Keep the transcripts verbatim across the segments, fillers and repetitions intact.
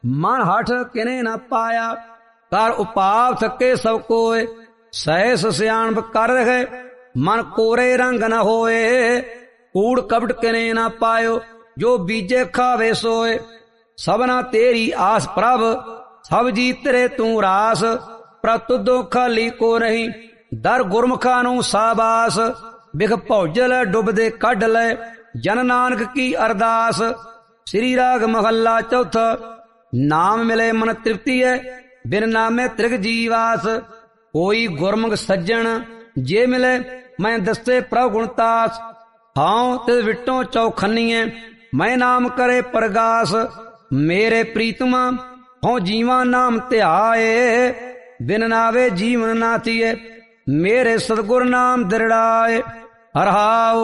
मन हठ किने न पाया। कर उपाव थके सब कोय, सहस सियाणप कर रहे, मन कोरे रंग न होए। कूड़ कपट किने न पायो, जो बीजे खावे सोए। सबना तेरी आस प्रभ, सब जी तेरे तू रास। पर तुदो खाली को नहीं, दर गुरमुखा नू साबास। बिख भौजल डुबदे कढ लै, जन नानक की अरदास। श्री राग महला चौथा। नाम मिले मन तृप्ति है, बिन नामे त्रिग जीवास। कोई गुरमुख सज्जन जे मिले, मैं दस्ते प्रभ गुणतास। हाउ तिस विटों चौखनीए, मैं नाम करे प्रगास। मेरे प्रीतमा हों जीवा नाम ध्याए, बिन नावे जीवन ना थिए, मेरे सतगुर नाम दृढ़ाए। हरहाओ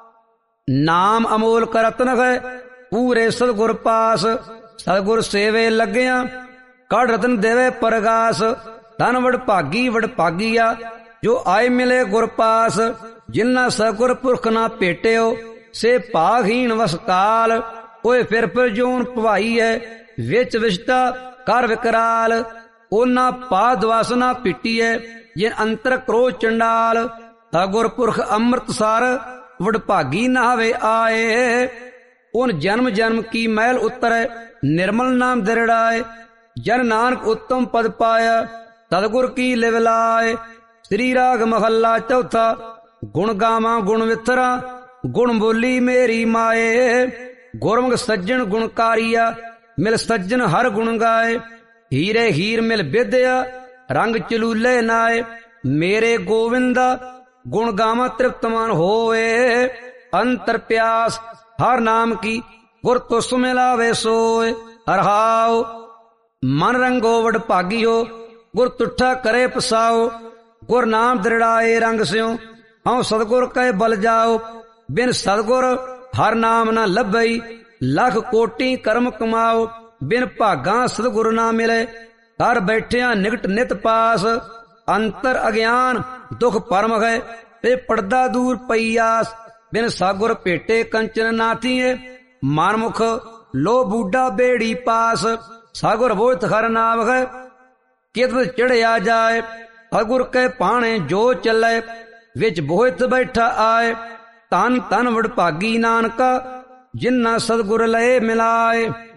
नाम अमोल का रत्न है, पूरे सतगुर पास। सतगुर सेवे लग्या, कड़ रतन देवे परगास। धन वड भागी वड भागिया, जो आए मिले गुर पास। जिन्ना सतगुर पुरख ना भेटियो, से भागहीन वसकाल। ओए फिर फिर जोन भवाई है, विच विशता कर विकराल। ओना पाद वासना पिटी है, जिन अंतर क्रोध चंडाल। सतगुर पुरख अमृतसर, वडभागी नहावे आए। उन जन्म जन्म की मैल उतरे, निर्मल नाम दृढ़ाए। जन नानक उत्तम पद पाया, सतगुर की लिवलाए। श्री राग महला चौथा। गुण गावा गुण विथरा, गुण बोली मेरी माए। गुरमुख सज्जन गुणकारिया, मिल सज्जन हर गुण गाए। हीरे हीर मिल विद्या, रंग चलूले नाए। मेरे गोविंदा गुण गावा तृप्तमान होए। अंतर प्यास हर नाम की, गुर तुस मिलावे सोए। हरहाओ मन रंगो वड भागी हो, गुर तुठा करे पसाओ। गुर नाम दृढ़ाए रंग स्यो, हऊँ सतगुर कह बल जाओ। बिन सतगुर हर नाम न लभई, लख कोटि कर्म कमाओ। बिन भागा सतगुर ना मिले, कर बैठिया निकट नित पास। अंतर अज्ञान दुख परम है, ते पड़दा दूर पईयास। बिन सतगुर भेटे कंचन नाथिए, मनमुख लो बूढ़ा बेड़ी पास। सतगुर बोध हर नाम है, कित चढ़िया जाए। सतगुर के पाणे जो चले, विच बोहित बैठा आए। तन तन वडभागी नानका, जिन्ना सतगुर लए मिलाए।